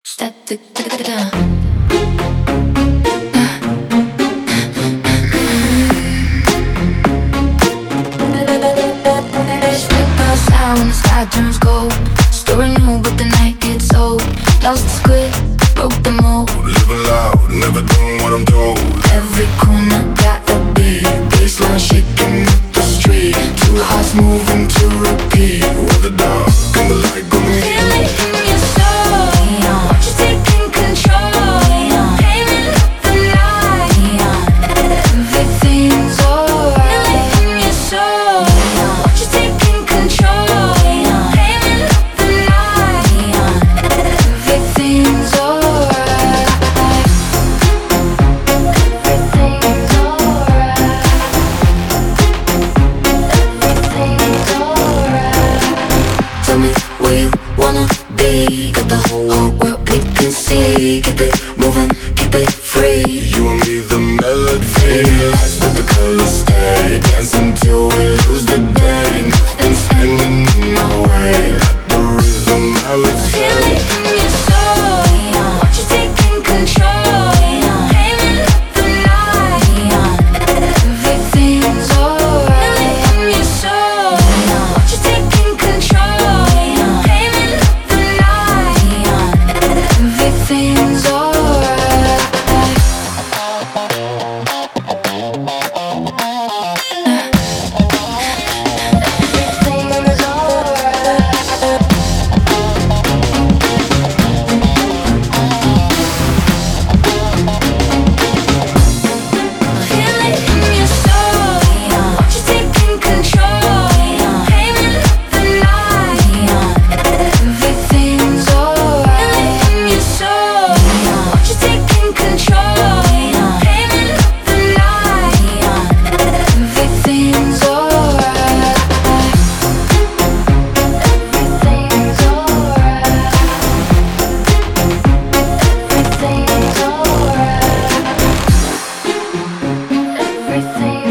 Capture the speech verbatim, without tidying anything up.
Step the down. Step outside when the sky turns gold. Story new, but the night gets old. Lost the script, broke the mold. Living loud, never doing what I'm told. Every corner got a beat. Baseline shaking up the street. Two hearts moving to repeat. With the dark and the light go me. Feel it in your soul. Watch you taking control. Aiming up the night. Everything's alright. Feel it in your soul. Watch you taking control. Aiming up the night. Everything's alright. Everything's alright. Everything's alright. Tell me where you wanna be. Got the whole world we can see. Keep it moving, keep it free. You and me, the melody. Lights let the colors stay. Dancing till we lose the day. Nothing's standing in my way. Like the rhythm I would Feel say. it in your soul. Watch you taking control. Aiming up the night. Everything's alright. Feel it in your soul. Watch you taking control. Aiming up the night. Everything's alright. Everything's alright. Feel it in your soul. Watch you taking control. Aiming up the night. Everything's alright. Feel it in your soul. Watch you taking control. Aiming up the night. Everything's alright. Everything's alright. Everything's alright. Everything